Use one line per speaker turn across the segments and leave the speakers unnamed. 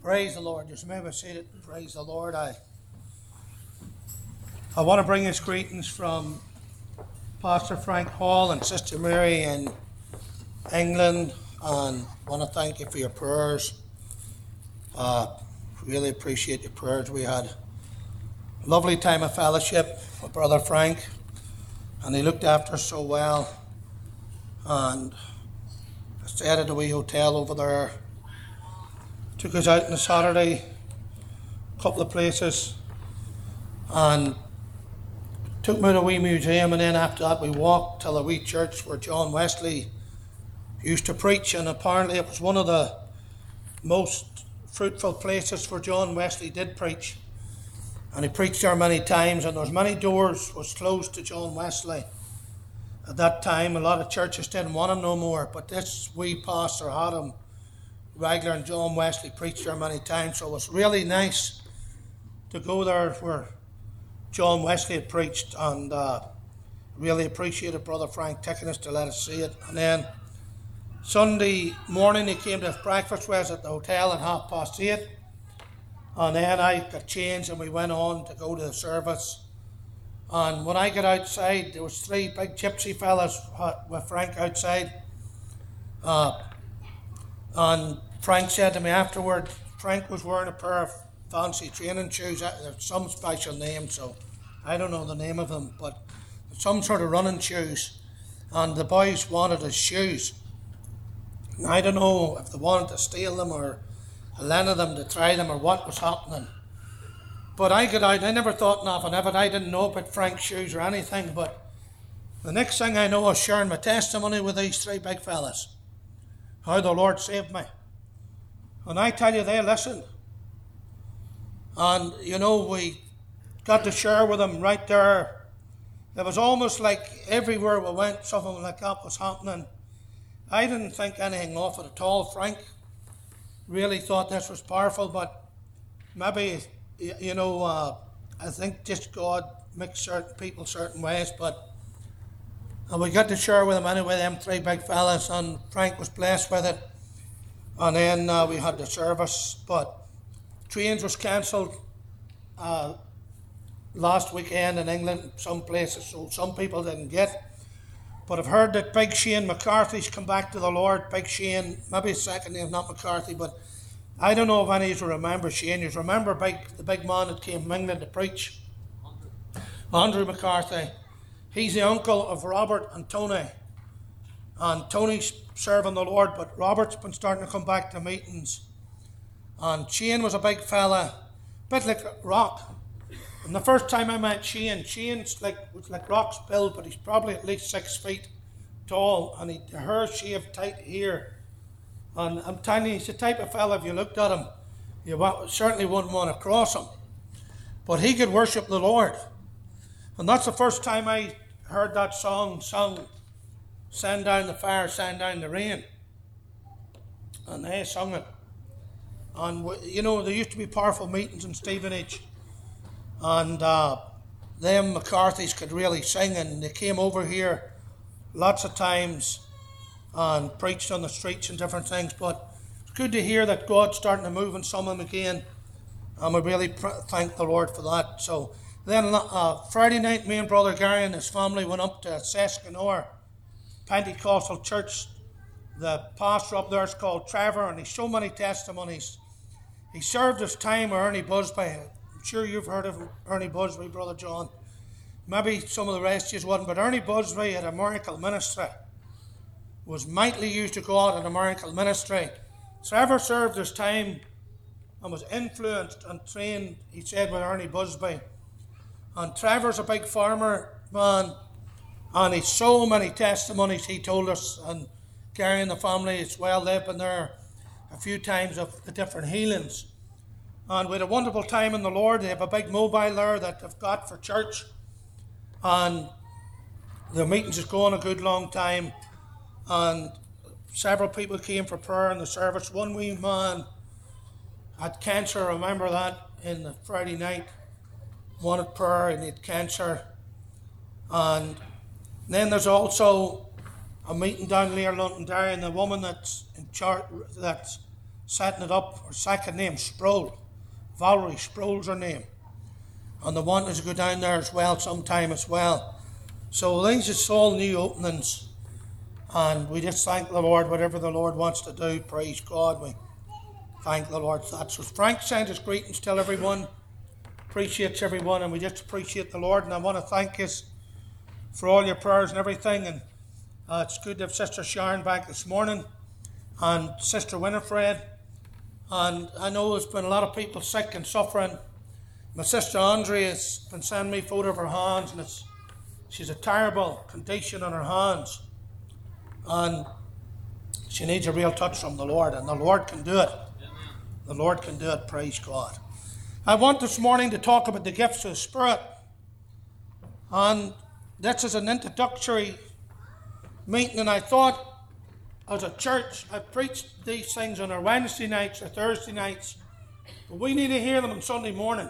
Praise the Lord. Just remember to say it. Praise the Lord. I want to bring us greetings from Pastor Frank Hall and Sister Mary in England, and I want to thank you for your prayers. Really appreciate your prayers. We had a lovely time of fellowship with Brother Frank, and he looked after us so well. And I stayed at a wee hotel over there. Took us out on a Saturday, a couple of places, and took me to a wee museum, and then after that we walked till a wee church where John Wesley used to preach, and apparently it was one of the most fruitful places where John Wesley did preach. And he preached there many times, and there was many doors was closed to John Wesley. At that time, a lot of churches didn't want him no more, but this wee pastor had him regular, and John Wesley preached there many times, so it was really nice to go there where John Wesley had preached, and really appreciated Brother Frank taking us to let us see it. And then Sunday morning he came to breakfast with us at the hotel at 8:30, and then I got changed and we went on to go to the service. And when I got outside, there was three big gypsy fellas with Frank outside, and Frank said to me afterward, Frank was wearing a pair of fancy training shoes. There's some special name, so I don't know the name of them, but some sort of running shoes. And the boys wanted his shoes. And I don't know if they wanted to steal them or lend them to try them or what was happening. But I got out, I never thought nothing of it. I didn't know about Frank's shoes or anything, but the next thing I know, I was sharing my testimony with these three big fellas. How the Lord saved me. And I tell you, they listened. And, you know, we got to share with them right there. It was almost like everywhere we went, something like that was happening. I didn't think anything of it at all. Frank really thought this was powerful, but maybe, you know, I think just God makes certain people certain ways, but and we got to share with him anyway, them three big fellas, and Frank was blessed with it. And then we had the service, but trains was cancelled last weekend in England, some places, so some people didn't get. But I've heard that Big Shane McCarthy's come back to the Lord. Big Shane, maybe his second name, not McCarthy, but I don't know if any of you remember Shane. You remember the big man that came from England to preach? Andrew McCarthy. He's the uncle of Robert and Tony. And Tony's serving the Lord, but Robert's been starting to come back to meetings. And Shane was a big fella, a bit like Rock. And the first time I met Shane's was like Rock's build, but he's probably at least 6 feet tall, and the hair shaved tight here. And I'm telling you, he's the type of fella, if you looked at him, you certainly wouldn't want to cross him. But he could worship the Lord. And that's the first time I heard that song sung, Send Down the Fire, Send Down the Rain. And they sung it. And, you know, there used to be powerful meetings in Stevenage. And them McCarthys could really sing, and they came over here lots of times and preached on the streets and different things. But it's good to hear that God's starting to move in some of them again. And we really thank the Lord for that. So then Friday night, me and Brother Gary and his family went up to Seskinore Pentecostal Church. The pastor up there is called Trevor, and he's so many testimonies. He served his time with Ernie Busby. I'm sure you've heard of Ernie Busby, Brother John. Maybe some of the rest of you wouldn't, but Ernie Busby had a miracle ministry. Was mightily used of God in a miracle ministry. Trevor served his time and was influenced and trained, he said, with Ernie Busby. And Trevor's a big farmer man, and he's so many testimonies he told us, and Gary and the family as well, they've been there a few times of the different healings. And we had a wonderful time in the Lord. They have a big mobile there that they've got for church, and the meetings is going a good long time, and several people came for prayer in the service. One wee man had cancer, I remember that, in the Friday night, wanted prayer, and he had cancer. And then there's also a meeting down near Londonderry, and the woman that's in charge, that's setting it up. Her second name, Sproul. Valerie Sproul's her name. And they want us to go down there as well sometime as well. So these are all new openings. And we just thank the Lord, whatever the Lord wants to do. Praise God. We thank the Lord for that. So Frank sends his greetings to everyone. Appreciates everyone. And we just appreciate the Lord. And I want to thank you for all your prayers and everything. And it's good to have Sister Sharon back this morning. And Sister Winifred. And I know there's been a lot of people sick and suffering. My sister Andrea has been sending me a photo of her hands, and she's a terrible condition on her hands. And she needs a real touch from the Lord, and the Lord can do it. The Lord can do it, praise God. I want this morning to talk about the gifts of the Spirit. And this is an introductory meeting, and I thought, as a church, I've preached these things on our Wednesday nights or Thursday nights, but we need to hear them on Sunday morning.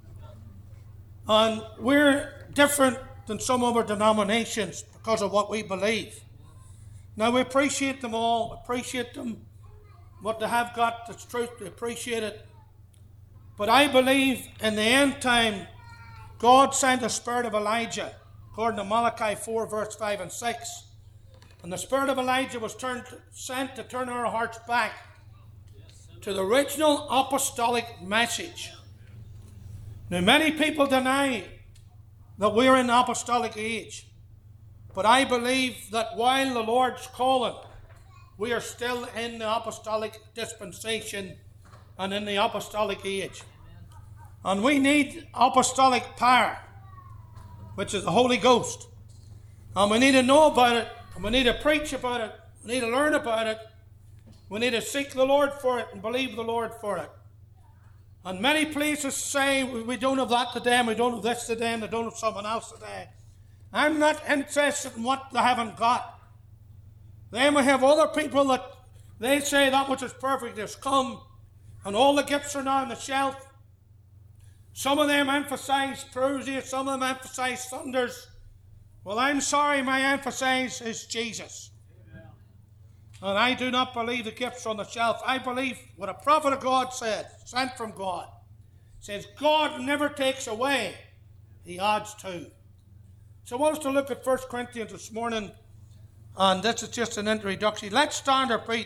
And we're different than some other denominations because of what we believe. Now, we appreciate them all, appreciate them, what they have got, that's truth, we appreciate it. But I believe in the end time, God sent the spirit of Elijah, according to Malachi 4, verse 5 and 6. And the spirit of Elijah was sent to turn our hearts back to the original apostolic message. Now, many people deny that we're in the apostolic age. But I believe that while the Lord's calling, we are still in the apostolic dispensation and in the apostolic age. And we need apostolic power, which is the Holy Ghost. And we need to know about it. And we need to preach about it. We need to learn about it. We need to seek the Lord for it and believe the Lord for it. And many places say we don't have that today, and we don't have this today, and they don't have someone else today. I'm not interested in what they haven't got. Then we have other people that they say that which is perfect has come, and all the gifts are now on the shelf. Some of them emphasize prosy, some of them emphasize thunders. Well, I'm sorry, my emphasis is Jesus. Amen. And I do not believe the gifts on the shelf. I believe what a prophet of God said, sent from God. Says, God never takes away, he adds to. So I want us to look at 1 Corinthians this morning, and this is just an introduction. Let's stand our feet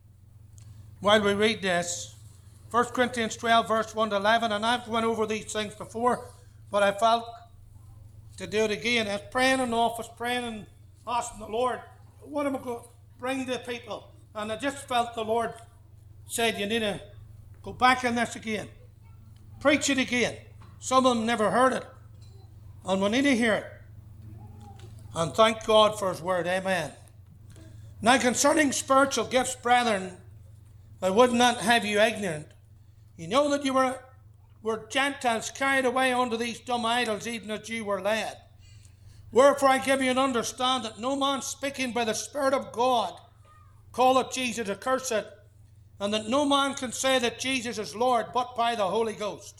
while we read this. 1 Corinthians 12, verse 1 to 11, and I've went over these things before, but I felt to do it again. I was praying in the office, praying and asking the Lord, what am I going to bring to people? And I just felt the Lord said, you need to go back in this again. Preach it again. Some of them never heard it. And we need to hear it. And thank God for his word. Amen. Now concerning spiritual gifts, brethren, I would not have you ignorant. You know that you were Gentiles carried away unto these dumb idols, even as you were led. Wherefore I give you an understand that no man speaking by the Spirit of God calleth Jesus accursed, and that no man can say that Jesus is Lord but by the Holy Ghost.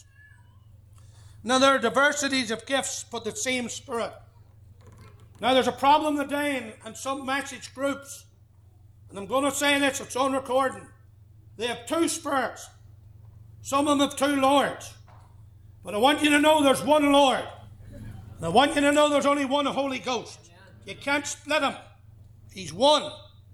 Now there are diversities of gifts, but the same Spirit. Now there's a problem today in some message groups, and I'm going to say this, it's on recording. They have two spirits. Some of them have two lords. But I want you to know there's one Lord. And I want you to know there's only one Holy Ghost. You can't split him. He's one.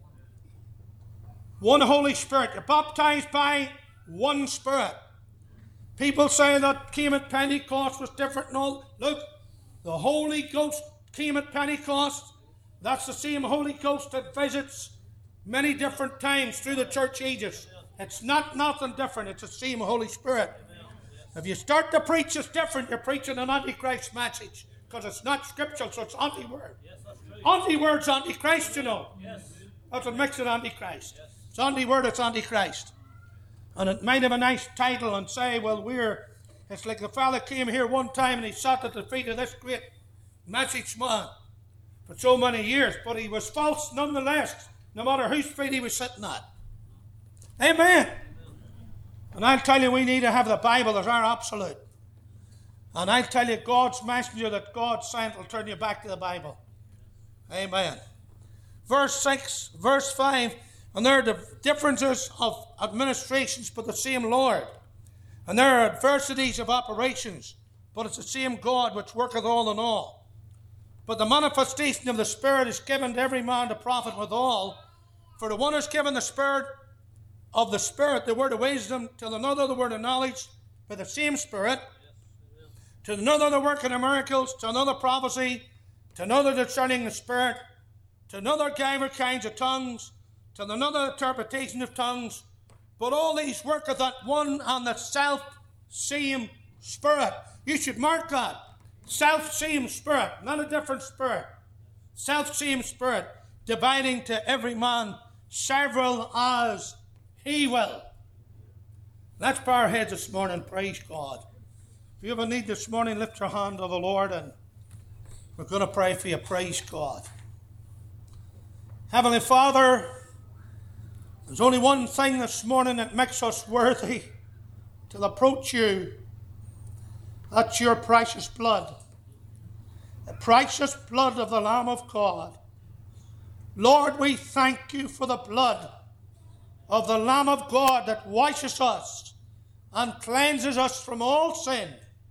One Holy Spirit. You're baptized by one Spirit. People say that came at Pentecost was different and all. Look, the Holy Ghost came at Pentecost. That's the same Holy Ghost that visits many different times through the church ages. It's not nothing different. It's the same Holy Spirit. If you start to preach it's different, you're preaching an Antichrist message. Because it's not scriptural, so it's anti-word. Yes, anti-word's Antichrist, you know. Yes. That's what makes it Antichrist. Yes. It's anti-word, it's Antichrist. And it might have a nice title and say, well, it's like the fella came here one time and he sat at the feet of this great message man for so many years, but he was false nonetheless, no matter whose feet he was sitting at. Amen. And I'll tell you, we need to have the Bible as our absolute. And I'll tell you, God's messenger that God sent will turn you back to the Bible. Amen. Verse 6, verse 5, And there are the differences of administrations, but the same Lord. And there are adversities of operations, but it's the same God which worketh all in all. But the manifestation of the Spirit is given to every man to profit withal. For the one is given the Spirit of the Spirit, the word of wisdom, to another the word of knowledge, by the same Spirit, to another the working of miracles, to another prophecy, to another discerning the Spirit, to another divers kinds of tongues, to another interpretation of tongues. But all these worketh at one and the self-same Spirit. You should mark that. Self-same Spirit, not a different Spirit. Self-same Spirit, dividing to every man several as he will. Let's bow our heads this morning. Praise God. If you have a need this morning, lift your hand to the Lord and we're going to pray for you. Praise God. Heavenly Father, there's only one thing this morning that makes us worthy to approach you. That's your precious blood. The precious blood of the Lamb of God. Lord, we thank you for the blood of the Lamb of God that washes us and cleanses us from all sin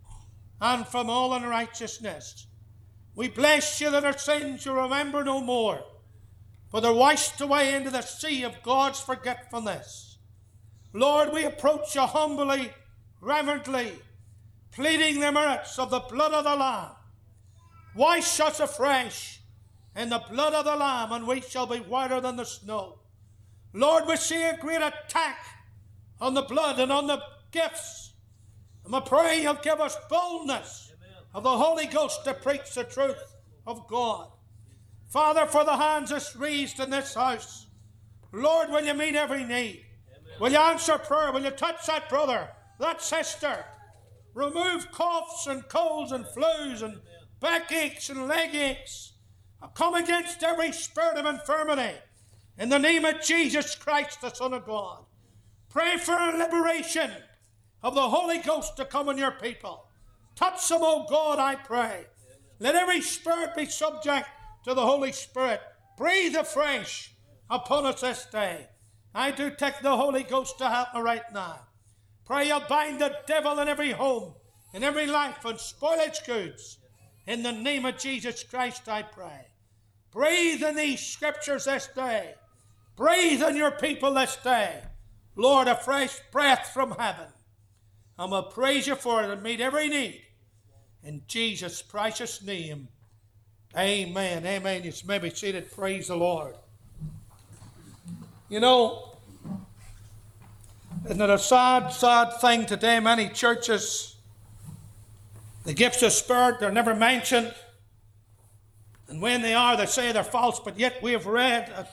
and from all unrighteousness. We bless you that our sins you remember no more, for they're washed away into the sea of God's forgetfulness. Lord, we approach you humbly, reverently, pleading the merits of the blood of the Lamb. Wash us afresh in the blood of the Lamb, and we shall be whiter than the snow. Lord, we see a great attack on the blood and on the gifts. And we pray you'll give us boldness of the Holy Ghost to preach the truth of God. Father, for the hands that's raised in this house, Lord, will you meet every need? Will you answer prayer? Will you touch that brother, that sister? Remove coughs and colds and flus and backaches and leg aches. I come against every spirit of infirmity in the name of Jesus Christ, the Son of God. Pray for a liberation of the Holy Ghost to come on your people. Touch them, O God, I pray. Let every spirit be subject to the Holy Spirit. Breathe afresh upon us this day. I do take the Holy Ghost to help me right now. Pray you'll bind the devil in every home, in every life, and spoil its goods. In the name of Jesus Christ, I pray. Breathe in these scriptures this day. Breathe on your people this day. Lord, a fresh breath from heaven. And we'll praise you for it and meet every need. In Jesus' precious name. Amen. Amen. You may be seated. Praise the Lord. You know, isn't it a sad, sad thing today? Many churches, the gifts of Spirit, they're never mentioned. And when they are, they say they're false. But yet we have read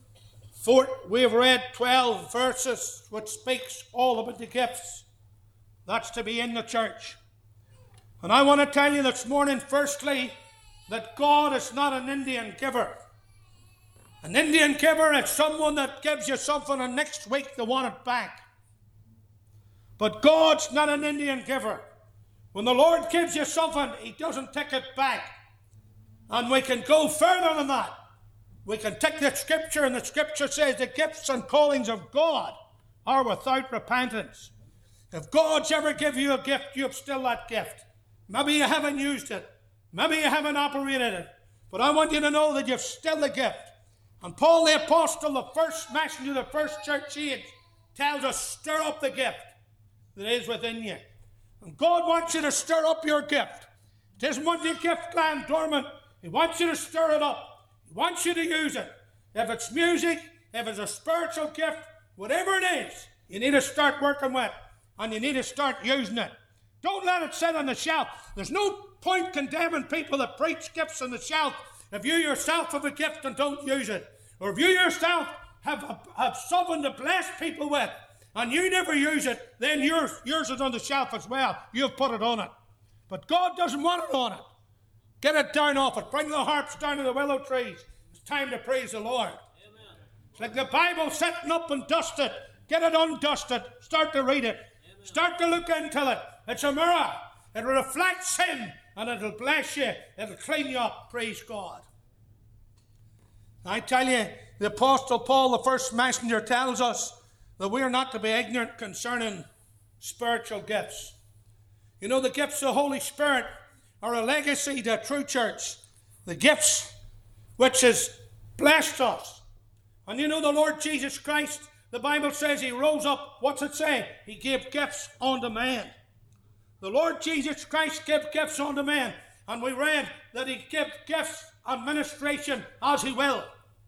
12 verses which speaks all about the gifts. That's to be in the church. And I want to tell you this morning, firstly, that God is not an Indian giver. An Indian giver is someone that gives you something and next week they want it back. But God's not an Indian giver. When the Lord gives you something, he doesn't take it back. And we can go further than that. We can take the scripture, and the scripture says the gifts and callings of God are without repentance. If God's ever give you a gift, you have still that gift. Maybe you haven't used it. Maybe you haven't operated it. But I want you to know that you've still the gift. And Paul the Apostle, the first messenger of the first church age, tells us, stir up the gift that is within you. And God wants you to stir up your gift. He doesn't want your gift lying dormant. He wants you to stir it up. He wants you to use it. If it's music, if it's a spiritual gift, whatever it is, you need to start working with, and you need to start using it. Don't let it sit on the shelf. There's no point condemning people that preach gifts on the shelf if you yourself have a gift and don't use it. Or if you yourself have something to bless people with and you never use it, then yours is on the shelf as well. You've put it on it. But God doesn't want it on it. Get it down off it. Bring the harps down to the willow trees. It's time to praise the Lord. Amen. It's like the Bible sitting up and dusted. Get it undusted. Start to read it. Amen. Start to look into it. It's a mirror. It will reflect sin and it'll bless you. It'll clean you up. Praise God. I tell you, the Apostle Paul, the first messenger, tells us that we are not to be ignorant concerning spiritual gifts. You know, the gifts of the Holy Spirit are a legacy to a true church. The gifts which has blessed us. And you know, the Lord Jesus Christ, the Bible says he rose up. What's it say? He gave gifts unto men. The Lord Jesus Christ gave gifts unto men. And we read that he gave gifts and ministration as he will.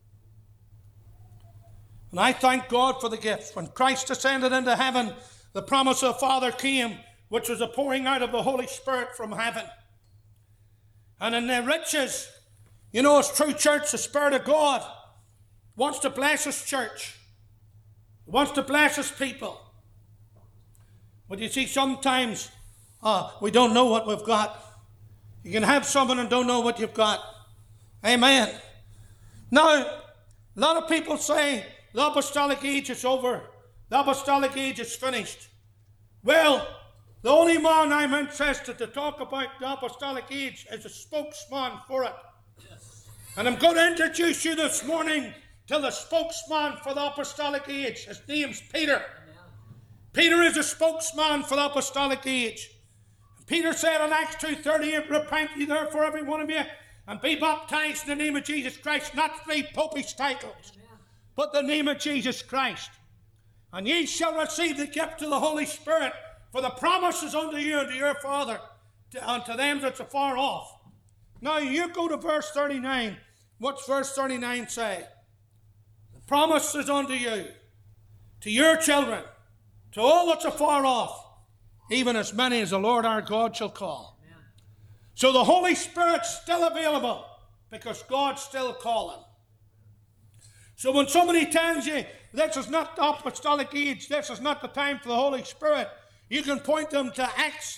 And I thank God for the gifts. When Christ ascended into heaven, the promise of the Father came, which was a pouring out of the Holy Spirit from heaven. And in the riches, you know, as true church, the Spirit of God wants to bless his church. He wants to bless his people. But you see, sometimes we don't know what we've got. You can have something and don't know what you've got. Amen. Now, a lot of people say the apostolic age is over. The apostolic age is finished. Well, the only man I'm interested to talk about the apostolic age is a spokesman for it. Yes. And I'm going to introduce you this morning to the spokesman for the apostolic age. His name's Peter. Amen. Peter is a spokesman for the apostolic age. Peter said in Acts 2:38, repent ye therefore every one of you, and be baptized in the name of Jesus Christ, not 3 popish titles, but the name of Jesus Christ. And ye shall receive the gift of the Holy Spirit, for the promise is unto you and to your Father, and to them that's afar off. Now you go to verse 39. What's verse 39 say? The promise is unto you, to your children, to all that's afar off, even as many as the Lord our God shall call. Amen. So the Holy Spirit's still available, because God's still calling. So when somebody tells you this is not the apostolic age, this is not the time for the Holy Spirit, you can point them to Acts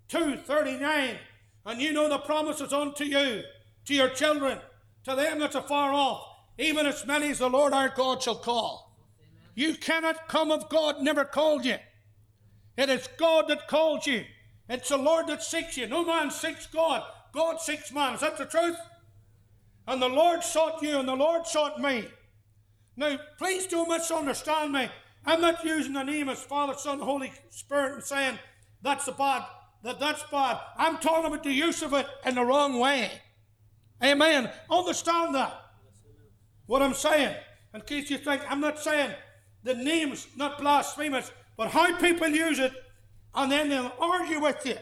2:39, and you know the promise is unto you, to your children, to them that's afar off, even as many as the Lord our God shall call. Amen. You cannot come if God never called you. It is God that calls you. It's the Lord that seeks you. No man seeks God. God seeks man. Is that the truth? And the Lord sought you, and the Lord sought me. Now, please don't misunderstand me. I'm not using the name as Father, Son, Holy Spirit and saying that's bad. That's bad. I'm talking about the use of it in the wrong way. Amen. Understand that. What I'm saying. In case you think I'm not saying the name's not blasphemous, but how people use it, and then they'll argue with you.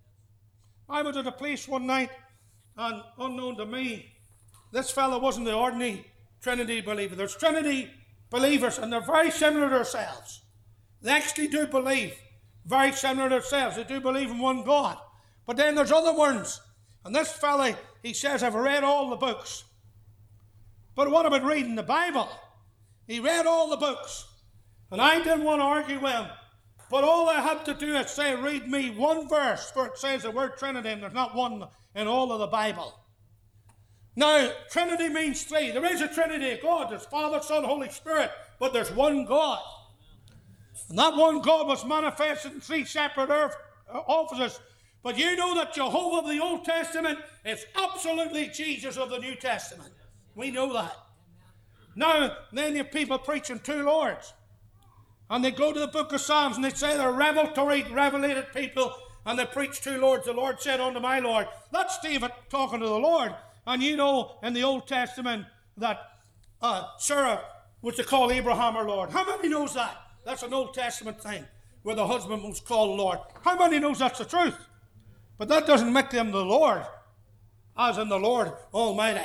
I was at a place one night, and unknown to me, this fellow wasn't the ordinary Trinity believer. There's Trinity believers, and they're very similar to ourselves. They actually do believe very similar to ourselves. They do believe in one God. But then there's other ones. And this fella, he says, I've read all the books. But what about reading the Bible? He read all the books. And I didn't want to argue with him. But all I had to do is say, read me one verse where it says the word Trinity, and there's not one in all of the Bible. Now, Trinity means 3. There is a Trinity of God. There's Father, Son, Holy Spirit. But there's one God. And that one God was manifested in 3 separate offices. But you know that Jehovah of the Old Testament is absolutely Jesus of the New Testament. We know that. Now, then you have people preaching 2 Lords. And they go to the book of Psalms and they say they're revelated people, and they preach 2 Lords. The Lord said unto my Lord. That's David talking to the Lord. And you know in the Old Testament that Sarah was to call Abraham her Lord. How many knows that? That's an Old Testament thing where the husband was called Lord. How many knows that's the truth? But that doesn't make them the Lord, as in the Lord Almighty.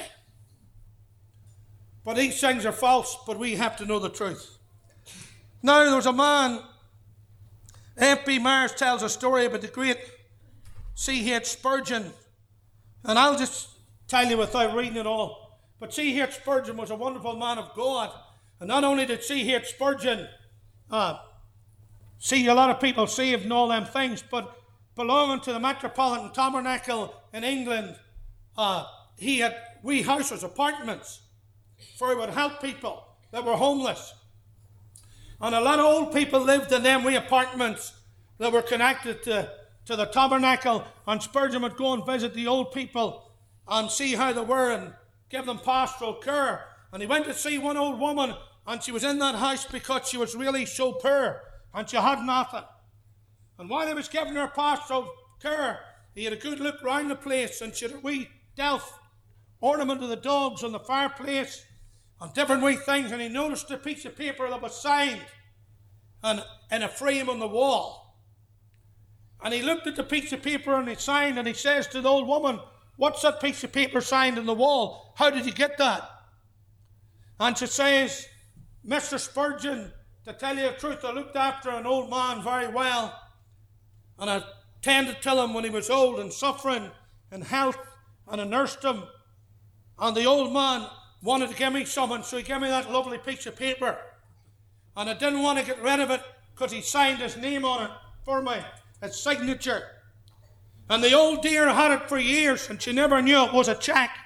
But these things are false, but we have to know the truth. Now, there was a man, F.B. Myers tells a story about the great C.H. Spurgeon. And I'll just tell you without reading it all. But C.H. Spurgeon was a wonderful man of God. And not only did C.H. Spurgeon see a lot of people saved and all them things, but belonging to the Metropolitan Tabernacle in England, he had wee houses, apartments, where he would help people that were homeless. And a lot of old people lived in them wee apartments that were connected to the tabernacle. And Spurgeon would go and visit the old people and see how they were and give them pastoral care. And he went to see one old woman, and she was in that house because she was really so poor, and she had nothing. And while he was giving her pastoral care, he had a good look round the place, and she had a wee delf ornament of the dogs on the fireplace, and different wee things, and he noticed a piece of paper that was signed and in a frame on the wall. And he looked at the piece of paper and he signed, and he says to the old woman, "What's that piece of paper signed on the wall? How did you get that?" And she says, "Mr. Spurgeon, to tell you the truth, I looked after an old man very well, and I tended to him when he was old and suffering in health, and I nursed him. And the old man wanted to give me something, so he gave me that lovely piece of paper. And I didn't want to get rid of it because he signed his name on it for me, his signature. And the old dear had it for years, and she never knew it was a cheque.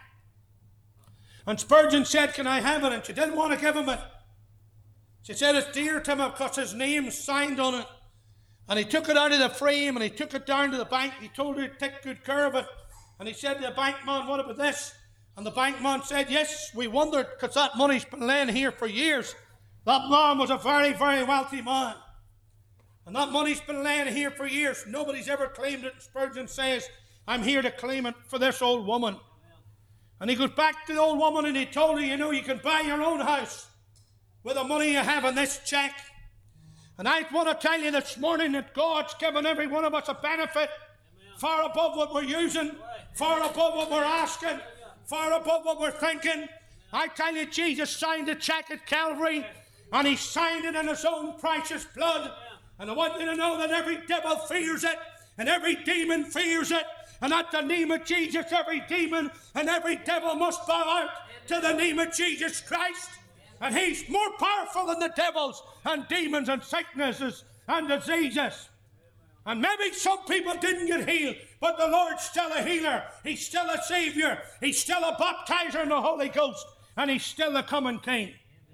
And Spurgeon said, 'Can I have it?' And she didn't want to give him it. She said it's dear to him because his name's signed on it. And he took it out of the frame and he took it down to the bank. He told her to take good care of it. And he said to the bank man, 'What about this?' And the bank man said, 'Yes, we wondered because that money's been laying here for years.' That man was a very, very wealthy man. And that money's been laying here for years. Nobody's ever claimed it. And Spurgeon says, 'I'm here to claim it for this old woman.' And he goes back to the old woman and he told her, 'You know, you can buy your own house with the money you have in this cheque.' And I want to tell you this morning that God's given every one of us a benefit far above what we're using, far above what we're asking, far above what we're thinking. I tell you, Jesus signed a cheque at Calvary, and he signed it in his own precious blood. And I want you to know that every devil fears it, and every demon fears it. And at the name of Jesus, every demon and every devil must bow out to the name of Jesus Christ. And he's more powerful than the devils and demons and sicknesses and diseases. And maybe some people didn't get healed, but the Lord's still a healer. He's still a Savior. He's still a baptizer in the Holy Ghost. And he's still the coming King.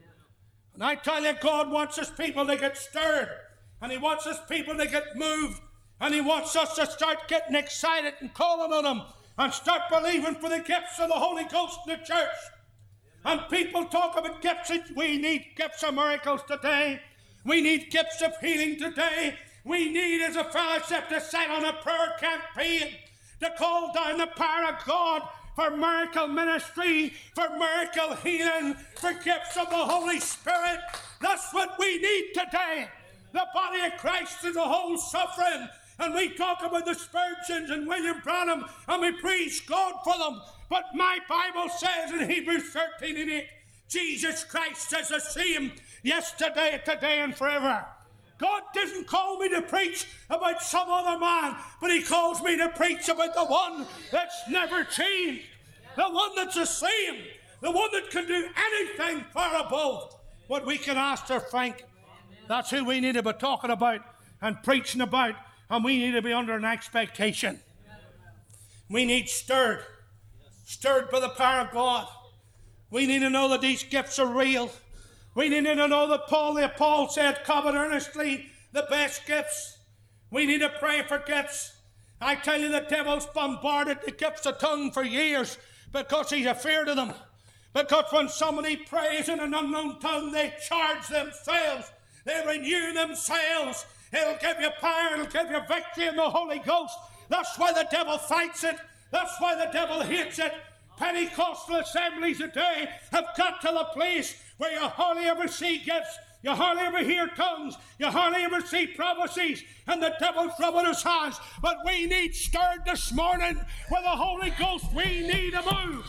And I tell you, God wants his people to get stirred. And he wants his people to get moved. And he wants us to start getting excited and calling on him. And start believing for the gifts of the Holy Ghost in the church. And people talk about gifts. We need gifts of miracles today. We need gifts of healing today. We need as a fellowship to set on a prayer campaign to call down the power of God for miracle ministry, for miracle healing, for gifts of the Holy Spirit. That's what we need today. The body of Christ as a whole suffering. And we talk about the Spurgeons and William Branham, and we praise God for them. But my Bible says in Hebrews 13:8, Jesus Christ is the same yesterday, today, and forever. God doesn't call me to preach about some other man, but he calls me to preach about the one that's never changed, the one that's the same, the one that can do anything far above what we can ask or think. That's who we need to be talking about and preaching about, and we need to be under an expectation. We need stirred by the power of God. We need to know that these gifts are real. We need to know that Paul said, covet earnestly the best gifts. We need to pray for gifts. I tell you, the devil's bombarded the gifts of tongue for years because he's afraid of them. Because when somebody prays in an unknown tongue, they charge themselves. They renew themselves. It'll give you power. It'll give you victory in the Holy Ghost. That's why the devil fights it. That's why the devil hates it. Pentecostal assemblies today have got to the place where you hardly ever see gifts, you hardly ever hear tongues, you hardly ever see prophecies, and the devil's rubbing his hands. But we need stirred this morning with the Holy Ghost. We need a move.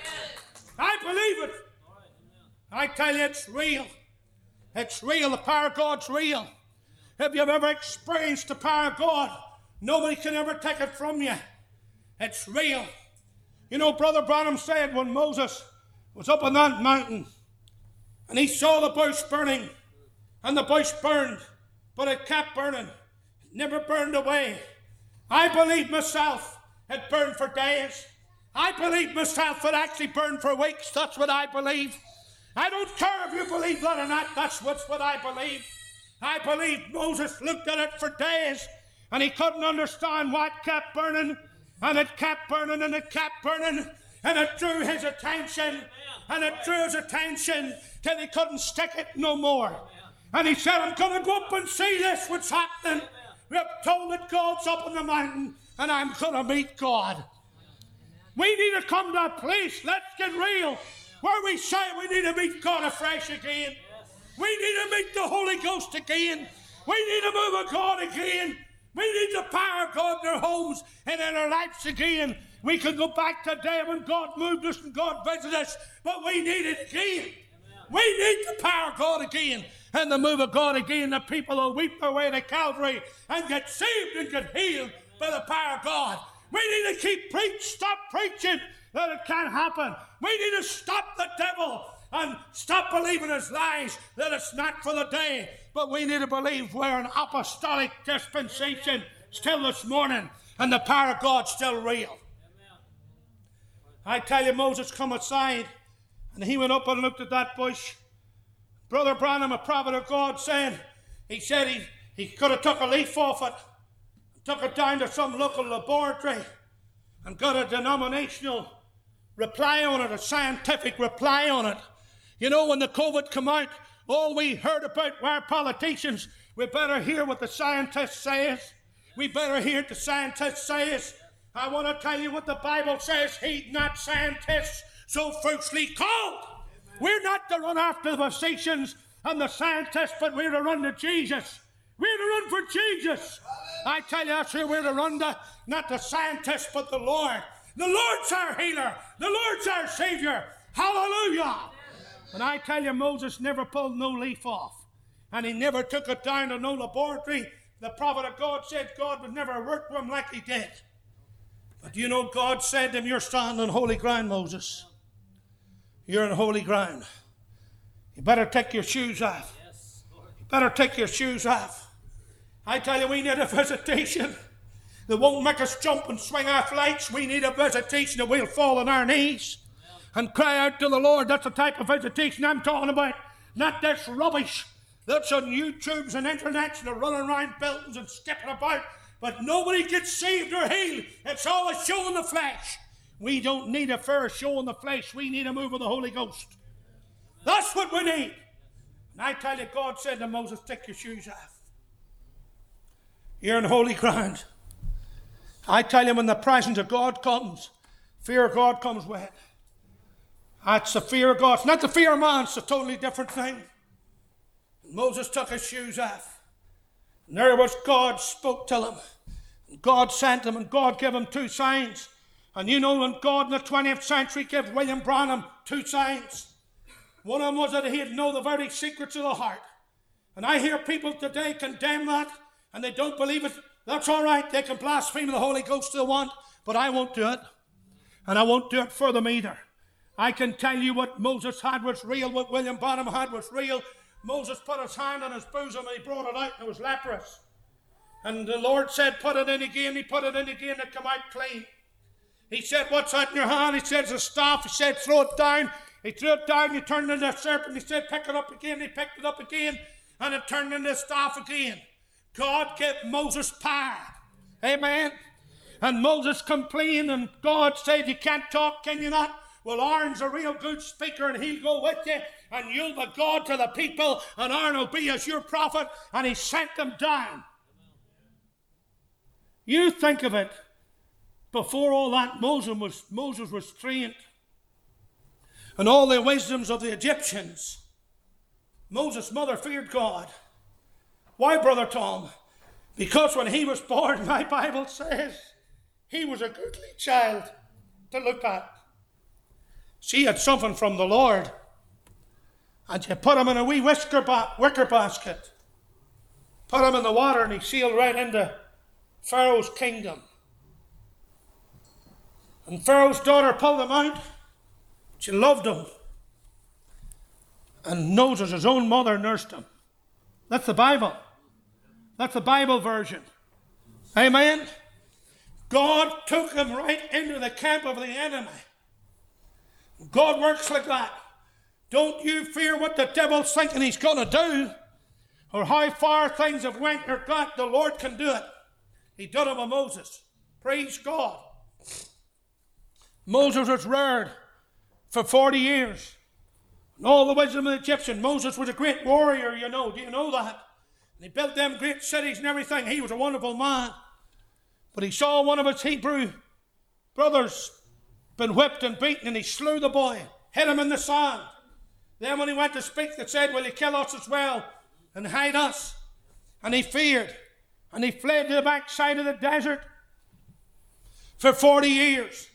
I believe it. I tell you, it's real. It's real. The power of God's real. If you've ever experienced the power of God, nobody can ever take it from you. It's real. You know, Brother Branham said when Moses was up on that mountain and he saw the bush burning, and the bush burned, but it kept burning. It never burned away. I believe myself it burned for days. I believe myself it actually burned for weeks. That's what I believe. I don't care if you believe that or not. That's what I believe. I believe Moses looked at it for days and he couldn't understand why it kept burning. And it kept burning and it kept burning, and it drew his attention. And it drew his attention till he couldn't stick it no more. And he said, I'm going to go up and see this, what's happening. We have told that God's up on the mountain, and I'm going to meet God. We need to come to a place, let's get real, where we say we need to meet God afresh again. We need to meet the Holy Ghost again. We need to move of God again. We need the power of God in our homes and in our lives again. We can go back to the day when God moved us and God visited us, but we need it again. We need the power of God again and the move of God again. The people will weep their way to Calvary and get saved and get healed by the power of God. We need to stop preaching that it can't happen. We need to stop the devil and stop believing his lies that it's not for the day. But we need to believe we're an apostolic dispensation still this morning, and the power of God's still real. I tell you, Moses come aside, and he went up and looked at that bush. Brother Branham, a prophet of God, he said he could have took a leaf off it, took it down to some local laboratory, and got a denominational reply on it, a scientific reply on it. You know, when the COVID came out, all we heard about were politicians. We better hear what the scientist says. We better hear what the scientist says. I want to tell you what the Bible says. Heed not scientists so falsely called. We're not to run after the physicians and the scientists, but we're to run to Jesus. We're to run for Jesus. I tell you, that's who we're to run to. Not the scientists, but the Lord. The Lord's our healer. The Lord's our Savior. Hallelujah. And I tell you, Moses never pulled no leaf off. And he never took it down to no laboratory. The prophet of God said God would never work with him like he did. But you know, God said to him, you're standing on holy ground, Moses. You're on holy ground. You better take your shoes off. You better take your shoes off. I tell you, we need a visitation that won't make us jump and swing our flights. We need a visitation that we'll fall on our knees and cry out to the Lord. That's the type of visitation I'm talking about. Not this rubbish that's on YouTubes and internets and they're running around buildings and skipping about. But nobody gets saved or healed. It's all a show in the flesh. We don't need a fair show in the flesh. We need a move of the Holy Ghost. That's what we need. And I tell you, God said to Moses, take your shoes off. You're on holy ground. I tell you, when the presence of God comes, fear of God comes with it. That's the fear of God. It's not the fear of man. It's a totally different thing. Moses took his shoes off. And there was God spoke to him. And God sent him, and God gave him two signs. And you know, when God in the 20th century gave William Branham two signs. One of them was that he'd know the very secrets of the heart. And I hear people today condemn that, and they don't believe it. That's all right. They can blaspheme the Holy Ghost they want, but I won't do it. And I won't do it for them either. I can tell you what Moses had was real, what William Branham had was real. Moses put his hand on his bosom and he brought it out and it was leprous. And the Lord said, put it in again. He put it in again, it came out clean. He said, what's that in your hand? He said, it's a staff. He said, throw it down. He threw it down, he turned into a serpent. He said, pick it up again. He picked it up again and it turned into a staff again. God gave Moses power. Amen. And Moses complained and God said, you can't talk, can you not? Well, Aaron's a real good speaker and he'll go with you and you'll be God to the people and Aaron will be as your prophet. And he sent them down. You think of it. Before all that, Moses was trained in all the wisdoms of the Egyptians. Moses' mother feared God. Why, Brother Tom? Because when he was born, my Bible says, he was a goodly child to look at. She had something from the Lord. And you put him in a wee wicker basket. Put him in the water and he sailed right into Pharaoh's kingdom. And Pharaoh's daughter pulled him out. She loved him. And Moses, his own mother, nursed him. That's the Bible. That's the Bible version. Amen? God took him right into the camp of the enemy. God works like that. Don't you fear what the devil's thinking he's going to do or how far things have went or got. The Lord can do it. He did it with Moses. Praise God. Moses was reared for 40 years. And all the wisdom of the Egyptian. Moses was a great warrior, you know. Do you know that? And he built them great cities and everything. He was a wonderful man. But he saw one of his Hebrew brothers been whipped and beaten, and he slew the boy, hit him in the sand. Then when he went to speak, they said, will you kill us as well and hide us? And he feared, and he fled to the backside of the desert for 40 years.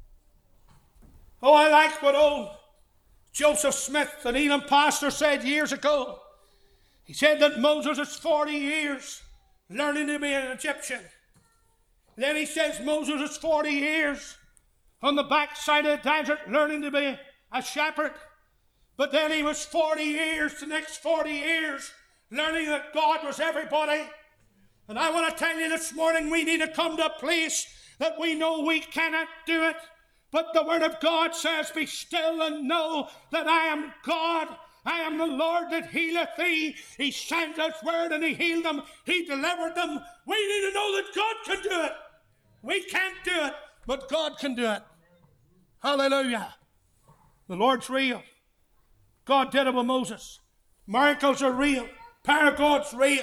Oh, I like what old Joseph Smith, an Elam pastor, said years ago. He said that Moses is 40 years learning to be an Egyptian. Then he says Moses is 40 years on the backside of the desert learning to be a shepherd. But then he was 40 years, the next 40 years, learning that God was everybody. And I want to tell you this morning, we need to come to a place that we know we cannot do it. But the Word of God says, be still and know that I am God. I am the Lord that healeth thee. He sent His word and He healed them. He delivered them. We need to know that God can do it. We can't do it, but God can do it. Hallelujah. The Lord's real. God did it with Moses. Miracles are real. Power of God's real.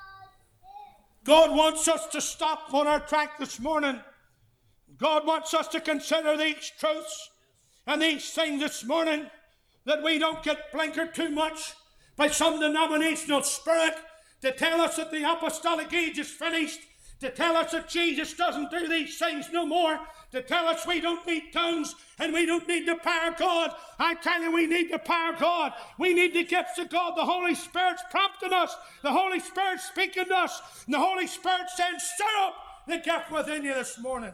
God wants us to stop on our track this morning. God wants us to consider these truths and these things this morning, that we don't get blinkered too much by some denominational spirit to tell us that the apostolic age is finished, to tell us that Jesus doesn't do these things no more, to tell us we don't need tongues and we don't need the power of God. I tell you, we need the power of God. We need the gifts of God. The Holy Spirit's prompting us. The Holy Spirit's speaking to us. And the Holy Spirit saying, stir up the gift within you this morning.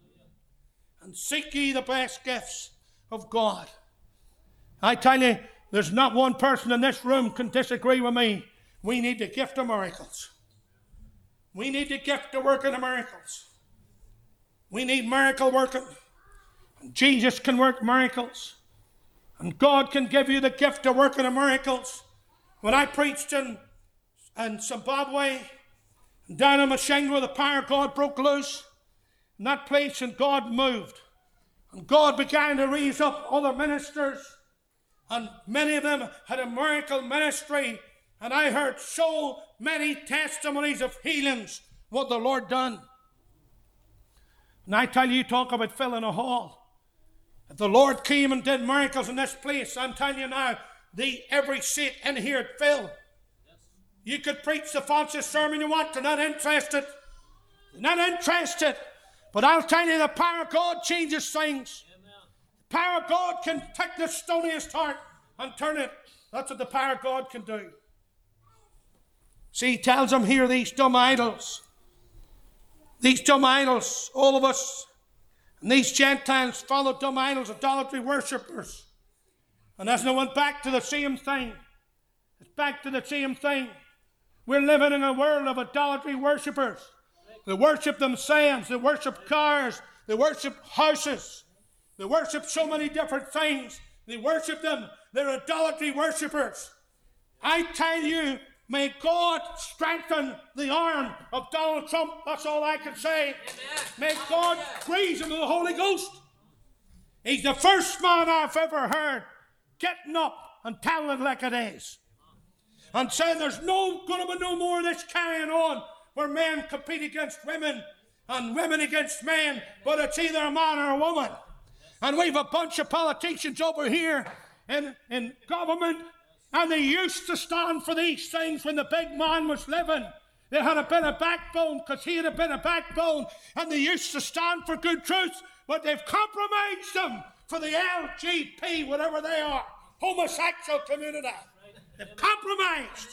And seek ye the best gifts of God. I tell you, there's not one person in this room can disagree with me. We need the gift of miracles. We need the gift of working of miracles. We need miracle working. And Jesus can work miracles. And God can give you the gift of working of miracles. When I preached in Zimbabwe, down in Mashengwa, the power of God broke loose in that place, and God moved. And God began to raise up other ministers, and many of them had a miracle ministry. And I heard so many testimonies of healings, what the Lord done. And I tell you, talk about filling a hall. If the Lord came and did miracles in this place, I'm telling you now, every seat in here would fill. You could preach the fanciest sermon you want. They're not interested. They're not interested. But I'll tell you, the power of God changes things. The power of God can take the stoniest heart and turn it. That's what the power of God can do. See, he tells them here, these dumb idols. These dumb idols, all of us, and these Gentiles follow dumb idols, idolatry worshippers. And as they went back to the same thing, it's back to the same thing. We're living in a world of idolatry worshippers. They worship themselves, they worship cars, they worship houses, they worship so many different things. They worship them, they're idolatry worshippers. I tell you, may God strengthen the arm of Donald Trump. That's all I can say. Amen. May God praise him with the Holy Ghost. He's the first man I've ever heard getting up and telling it like it is. And saying there's going to be no more of this carrying on where men compete against women and women against men, but it's either a man or a woman. And we've a bunch of politicians over here in government, and they used to stand for these things when the big man was living. They had a bit of backbone because he had a bit of backbone, and they used to stand for good truth, but they've compromised them for the LGBT, whatever they are, homosexual community. They've compromised.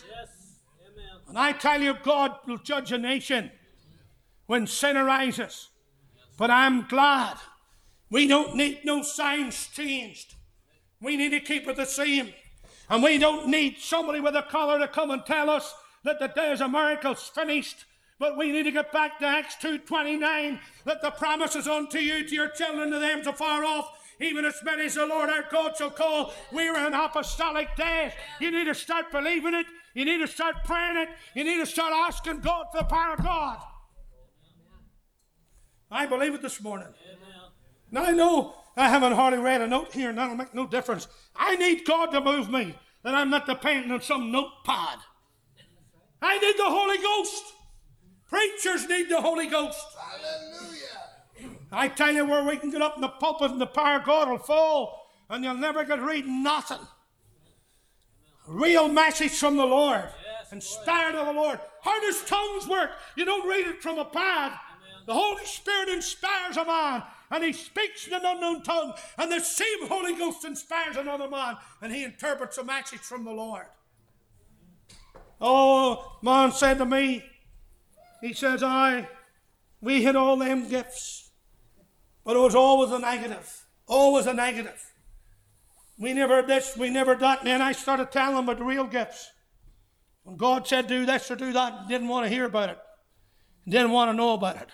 And I tell you, God will judge a nation when sin arises. But I'm glad we don't need no signs changed. We need to keep it the same. And we don't need somebody with a collar to come and tell us that the days of miracles finished. But we need to get back to Acts 2:29, that the promise is unto you, to your children, to them so far off, even as many as the Lord our God shall call. We're in apostolic days. You need to start believing it. You need to start praying it. You need to start asking God for the power of God. I believe it this morning. Now I know I haven't hardly read a note here, and that'll make no difference. I need God to move me, that I'm not dependent on some notepad. I need the Holy Ghost. Preachers need the Holy Ghost.
Hallelujah.
I tell you, where we can get up in the pulpit and the power of God will fall, and you'll never get reading nothing. A real message from the Lord.
Yes,
inspired of the Lord. How does tongues work? You don't read it from a pad.
Amen.
The Holy Spirit inspires a man, and he speaks in an unknown tongue, and the same Holy Ghost inspires another man, and he interprets a message from the Lord. Oh, man said to me, he says, we had all them gifts, but it was always a negative. Always a negative. We never this, we never that. And then I started telling them about the real gifts. When God said do this or do that, he didn't want to hear about it. He didn't want to know about it.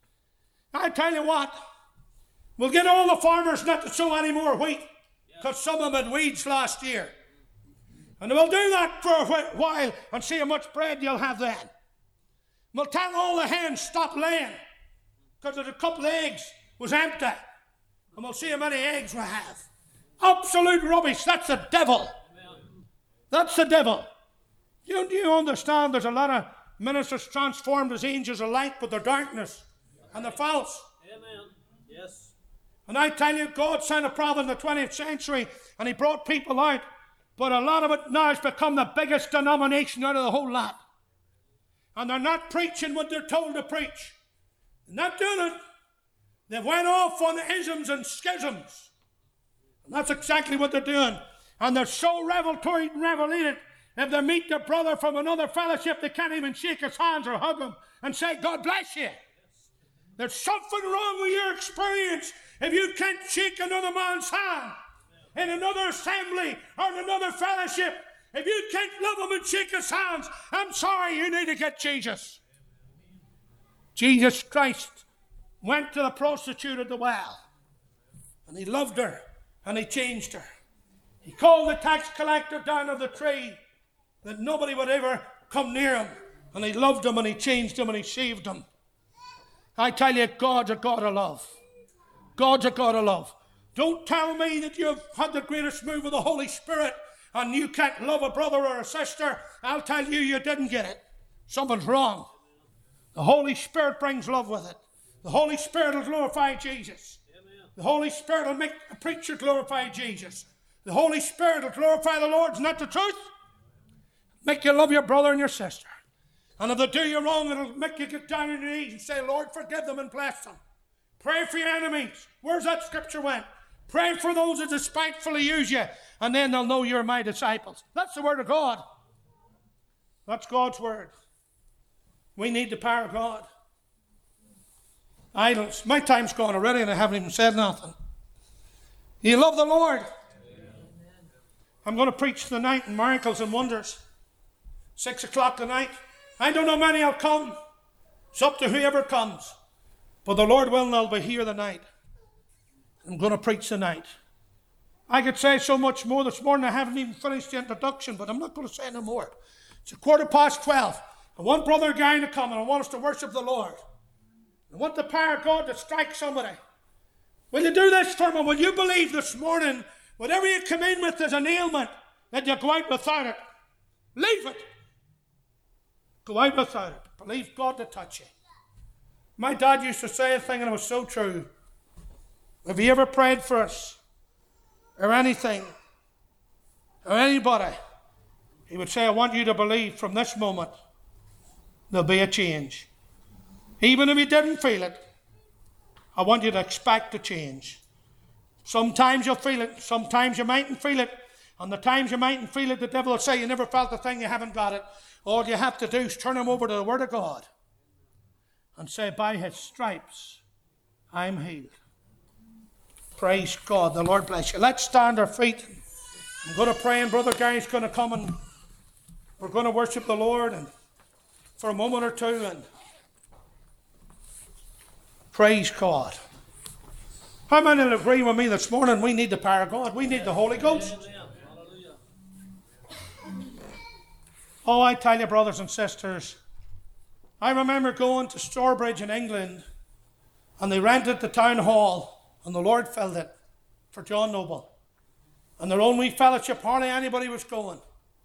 I tell you what, we'll get all the farmers not to sow any more wheat, because some of them had weeds last year. And we'll do that for a while and see how much bread you'll have then. We'll tell all the hens stop laying, because there's a couple of eggs was empty. And we'll see how many eggs we have. Absolute rubbish. That's the devil. That's the devil. Do you understand there's a lot of ministers transformed as angels of light, but they're darkness and they're false.
Amen. Yes.
And I tell you, God sent a prophet in the 20th century and he brought people out, but a lot of it now has become the biggest denomination out of the whole lot. And they're not preaching what they're told to preach. They're not doing it. They've went off on isms and schisms. And that's exactly what they're doing. And they're so revelatory and revelated. If they meet their brother from another fellowship, they can't even shake his hands or hug him and say, God bless you. There's something wrong with your experience if you can't shake another man's hand in another assembly or in another fellowship. If you can't love him and shake his hands, I'm sorry, you need to get Jesus. Jesus Christ went to the prostitute at the well, and he loved her, and he changed her. He called the tax collector down on the tree that nobody would ever come near him, and he loved him, and he changed him, and he saved him. I tell you, God's a God of love. God's a God of love. Don't tell me that you've had the greatest move of the Holy Spirit and you can't love a brother or a sister. I'll tell you, you didn't get it. Something's wrong. The Holy Spirit brings love with it. The Holy Spirit will glorify Jesus.
Amen.
The Holy Spirit will make a preacher glorify Jesus. The Holy Spirit will glorify the Lord. Isn't that the truth? Make you love your brother and your sister. And if they do you wrong, it'll make you get down on your knees and say, Lord, forgive them and bless them. Pray for your enemies. Where's that scripture went? Pray for those that despitefully use you, and then they'll know you're my disciples. That's the word of God. That's God's word. We need the power of God. Idols. My time's gone already and I haven't even said nothing. You love the Lord. Amen. I'm going to preach tonight in Miracles and Wonders. 6 o'clock tonight. I don't know many will come. It's up to whoever comes. But the Lord will, and I'll be here tonight. I'm going to preach tonight. I could say so much more this morning. I haven't even finished the introduction, but I'm not going to say no more. It's 12:15. I want Brother Guy to come, and I want us to worship the Lord. I want the power of God to strike somebody. Will you do this for me? Will you believe this morning, whatever you come in with as an ailment, that you go out without it? Leave it. Go out without it. Believe God to touch you. My dad used to say a thing, and it was so true. Have you ever prayed for us, or anything, or anybody? He would say, I want you to believe from this moment there'll be a change. Even if you didn't feel it, I want you to expect a change. Sometimes you'll feel it, sometimes you mightn't feel it. And the times you mightn't feel it, the devil will say, you never felt the thing, you haven't got it. All you have to do is turn him over to the Word of God and say, by his stripes, I'm healed. Praise God. The Lord bless you. Let's stand our feet. I'm going to pray, and Brother Gary's going to come, and we're going to worship the Lord and for a moment or two. And praise God. How many will agree with me this morning? We need the power of God. We need the Holy Ghost.
Hallelujah.
Oh, I tell you, brothers and sisters, I remember going to Stourbridge in England, and they rented the town hall, and the Lord filled it. for John Noble. And their own wee fellowship, hardly anybody was going.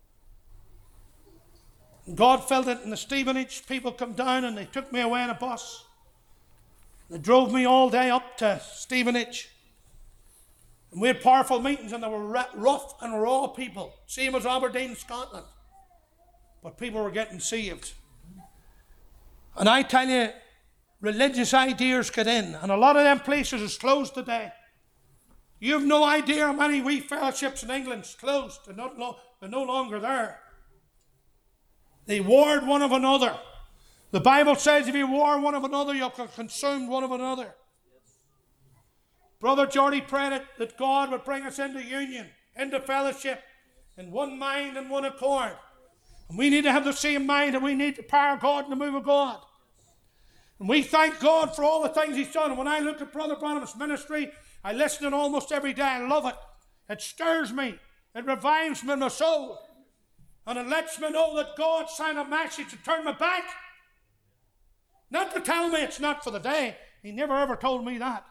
And God filled it in the Stevenage. People come down and they took me away in a bus. They drove me all day up to Stevenage. And we had powerful meetings, and they were rough and raw people, same as Aberdeen, Scotland. But people were getting saved. And I tell you, religious ideas get in, and a lot of them places is closed today. You've no idea how many wee fellowships in England's closed. They're no longer there. They warred one of another. The Bible says if you war one of another, you'll consume one of another. Brother Geordie prayed that God would bring us into union, into fellowship, in one mind and one accord. And we need to have the same mind, and we need the power of God and the move of God. And we thank God for all the things He's done. And when I look at Brother Branham's ministry, I listen to it almost every day. I love it. It stirs me. It revives me in my soul. And it lets me know that God sent a message to turn me back. Not to tell me it's not for the day. He never ever told me that.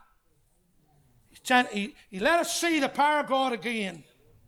He let us see the power of God again.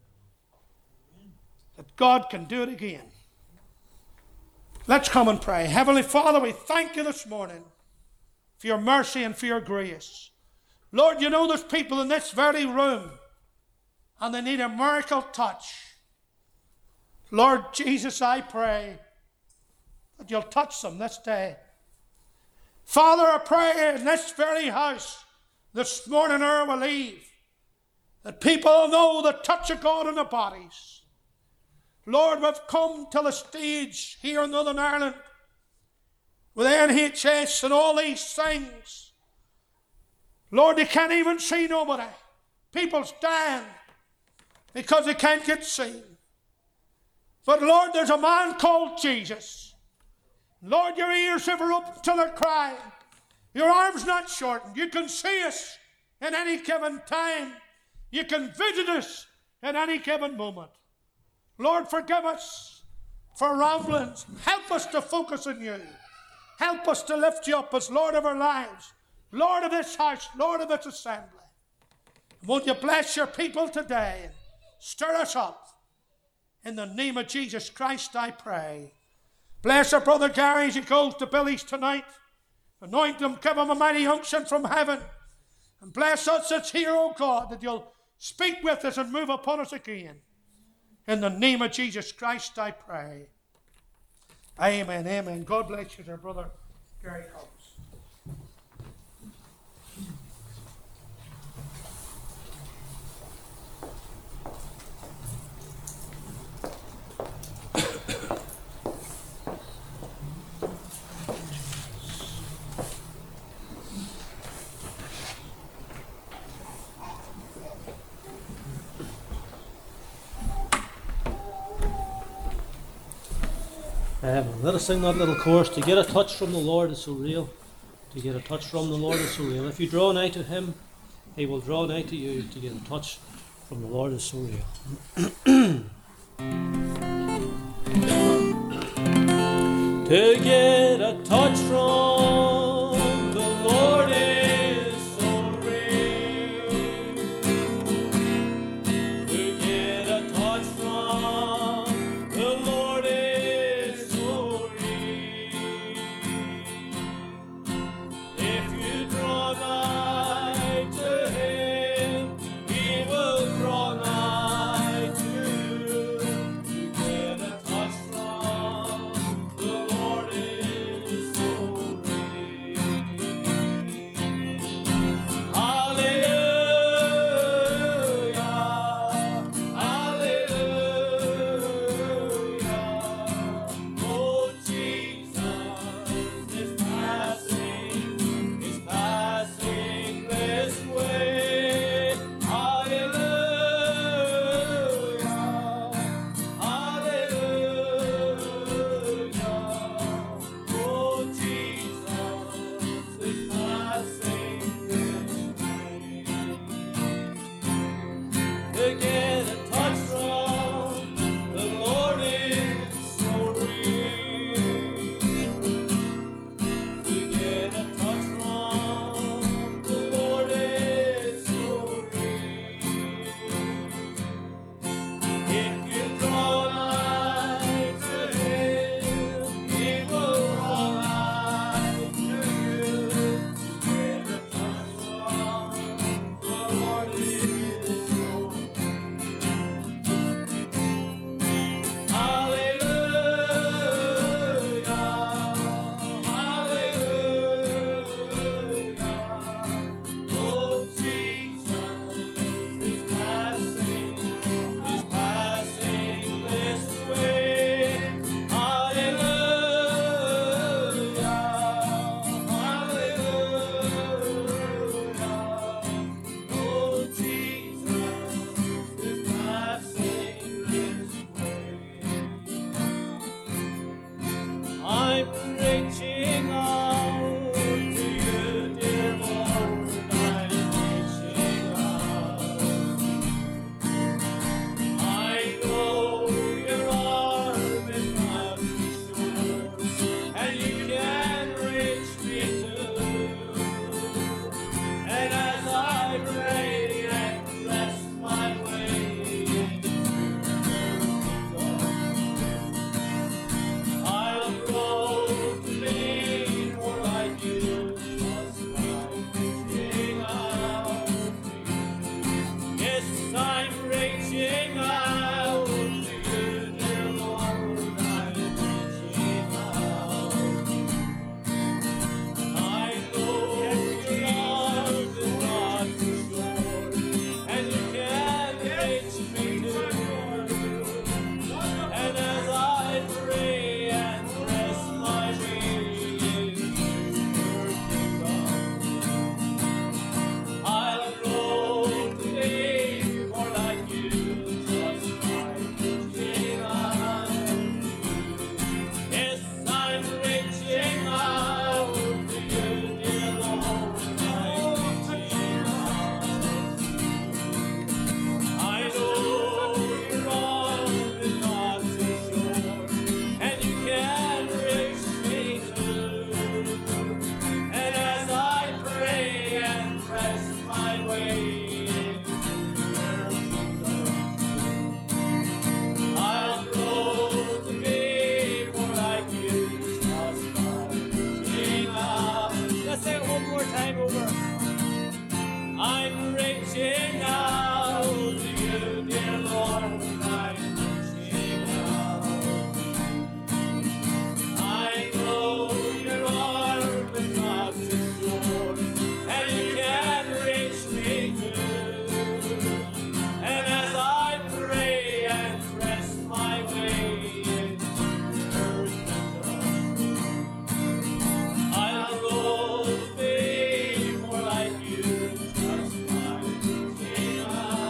That God can do it again. Let's come and pray. Heavenly Father, we thank you this morning for your mercy and for your grace. Lord, you know there's people in this very room and they need a miracle touch. Lord Jesus, I pray that you'll touch them this day. Father, I pray in this very house this morning ere we leave, that people know the touch of God in their bodies. Lord, we've come to the stage here in Northern Ireland with NHS and all these things. Lord, they can't even see nobody. People stand because they can't get seen. But Lord, there's a man called Jesus. Lord, your ears ever open till they're crying. Your arms not shortened. You can see us in any given time. You can visit us in any given moment. Lord, forgive us for ramblings. Help us to focus on you. Help us to lift you up as Lord of our lives, Lord of this house, Lord of this assembly. Won't you bless your people today and stir us up? In the name of Jesus Christ, I pray. Bless our brother Gary as he goes to Billy's tonight. Anoint him, give him a mighty unction from heaven. And bless us that's here, O God, that you'll speak with us and move upon us again. In the name of Jesus Christ, I pray. Amen, amen. God bless you, dear brother Gary Cox.
Let us sing that little chorus. To get a touch from the Lord is so real. To get a touch from the Lord is so real. If you draw nigh to Him, He will draw nigh to you. To get a touch from the Lord is so real. To get a touch from the Lord is so real. To get a touch from the Lord is so real. If you draw nigh to Him, He will draw nigh to you. To get a touch from the Lord is I'm